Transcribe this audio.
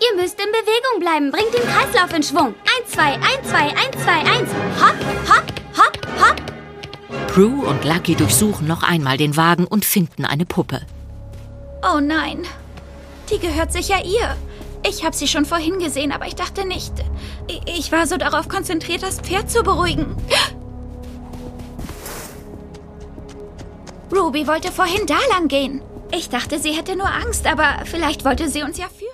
Ihr müsst in Bewegung bleiben. Bringt den Kreislauf in Schwung. 1, 2, 1, 2, 1, 2, 1. Hopp, hopp, hopp, hopp. Prue und Lucky durchsuchen noch einmal den Wagen und finden eine Puppe. Oh nein, die gehört sicher ihr. Ich habe sie schon vorhin gesehen, aber ich dachte nicht. Ich war so darauf konzentriert, das Pferd zu beruhigen. Ruby wollte vorhin da lang gehen. Ich dachte, sie hätte nur Angst, aber vielleicht wollte sie uns ja führen.